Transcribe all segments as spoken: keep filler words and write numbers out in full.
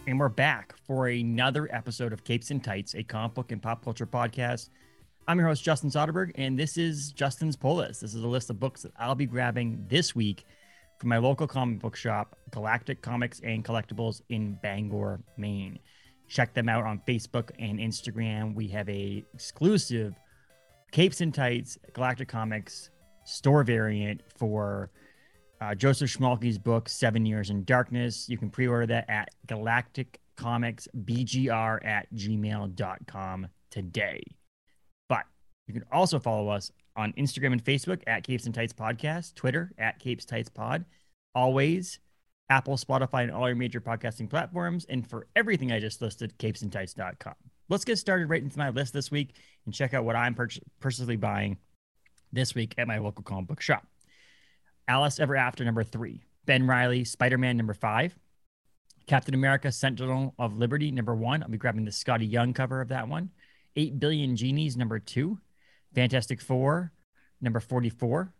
And we're back for another episode of Capes and Tights, a comic book and pop culture podcast. I'm your host, Justin Soderberg, and this is Justin's Pull List. This is a list of books that I'll be grabbing this week from my local comic book shop, Galactic Comics and Collectibles in Bangor, Maine. Check them out on Facebook and Instagram. We have a exclusive Capes and Tights Galactic Comics store variant for uh, Joseph Schmalke's book, Seven Years in Darkness. You can pre-order that at galactic comics b g r at gmail dot com today. But you can also follow us on Instagram and Facebook at Capes and Tights Podcast, Twitter at Capes Tights Pod, always Apple, Spotify, and all your major podcasting platforms. And for everything I just listed, capes and tights dot com. Let's get started right into my list this week and check out what I'm pur- personally buying this week at my local comic book shop. Alice Ever After number three, Ben Reilly, Spider-Man number five, Captain America, Sentinel of Liberty number one. I'll be grabbing the Scotty Young cover of that one. Eight Billion Genies number two, Fantastic Four number forty-four.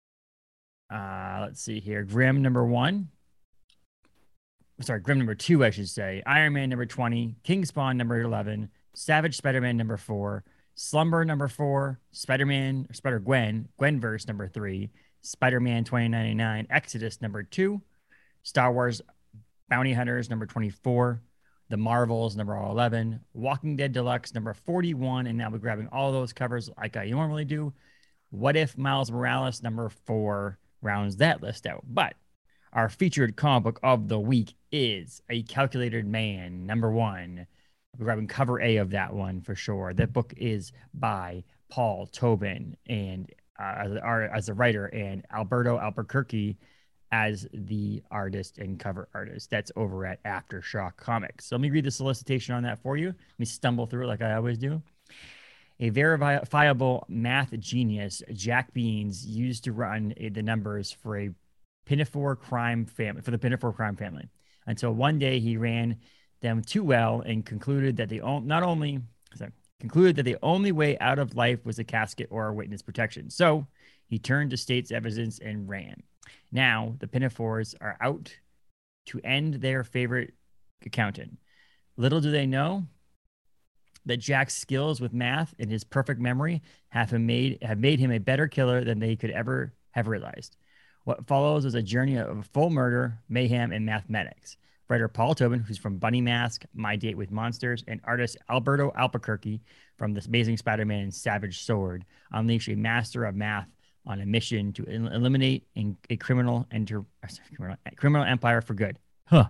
Uh, let's see here, Grimm number one. Sorry, Grimm number two, I should say. Iron Man number twenty, King Spawn number eleven, Savage Spider-Man number four, Slumber number four, Spider-Man, or Spider-Gwen, Gwenverse number three, Spider-Man twenty ninety-nine, Exodus number two, Star Wars Bounty Hunters number twenty-four, The Marvels number eleven, Walking Dead Deluxe number forty-one, and now we're grabbing all those covers like I normally do. What If Miles Morales number four rounds that list out. But our featured comic book of the week is A Calculated Man number one. We're grabbing cover A of that one for sure. That book is by Paul Tobin and uh, as, as a writer, and Alberto Albuquerque as the artist and cover artist. That's over at Aftershock Comics. So let me read the solicitation on that for you. Let me stumble through it like I always do. A verifiable math genius, Jack Beans, used to run the numbers for a Pinafore crime family, for the Pinafore crime family, until one day he ran them too well and concluded that the not only sorry, concluded that the only way out of life was a casket or a witness protection. So he turned to state's evidence and ran. Now the Pinafores are out to end their favorite accountant. Little do they know that Jack's skills with math and his perfect memory have him made have made him a better killer than they could ever have realized. What follows is a journey of full murder, mayhem, and mathematics. Writer Paul Tobin, who's from Bunny Mask, My Date with Monsters, and artist Alberto Albuquerque from The Amazing Spider-Man and Savage Sword, unleash a master of math on a mission to el- eliminate a criminal, enter- criminal criminal empire for good. Huh.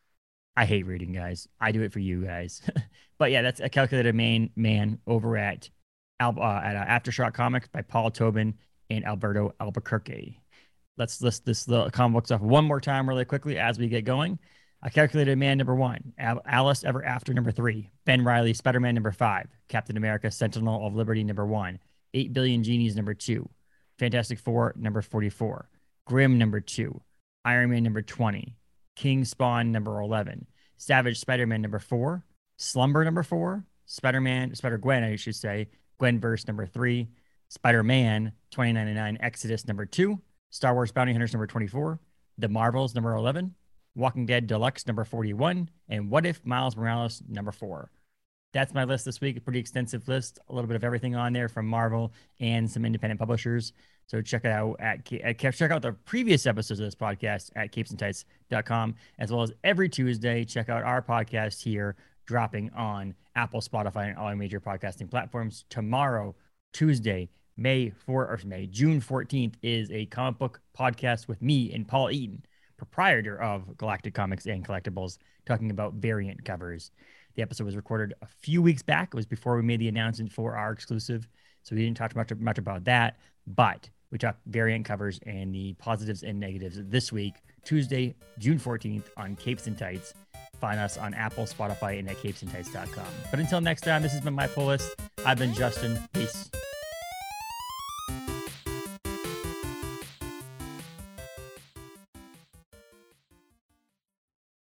I hate reading, guys. I do it for you guys. But yeah, that's A Calculated Man, man over at, Al- uh, at uh, Aftershock Comics by Paul Tobin and Alberto Albuquerque. Let's list this little comic book stuff one more time really quickly as we get going. A Calculated Man number one, Al- Alice Ever After number three, Ben Reilly, Spider-Man number five, Captain America, Sentinel of Liberty number one, Eight Billion Genies number two, Fantastic Four number forty-four, Grimm number two, Iron Man number twenty, King Spawn number eleven, Savage Spider-Man number four, Slumber number four, Spider-Man, Spider-Gwen, I should say, Gwenverse number three, Spider-Man twenty ninety-nine, Exodus number two, Star Wars Bounty Hunters number twenty-four, The Marvels number eleven, Walking Dead Deluxe number forty-one, and What If Miles Morales number four. That's my list this week. A pretty extensive list, a little bit of everything on there from Marvel and some independent publishers. So check it out at, at check out the previous episodes of this podcast at capes and tights dot com, as well as every Tuesday. Check out our podcast here, dropping on Apple, Spotify, and all our major podcasting platforms. Tomorrow, Tuesday, May fourth, or May June fourteenth, is a comic book podcast with me and Paul Eaton, proprietor of Galactic Comics and Collectibles, talking about variant covers. The episode was recorded a few weeks back. It was before we made the announcement for our exclusive, so we didn't talk much, much about that, but we talked variant covers and the positives and negatives this week, Tuesday, June fourteenth, on Capes and Tights. Find us on Apple, Spotify, and at capes and tights dot com. But until next time, this has been my pull list. I've been Justin. Peace.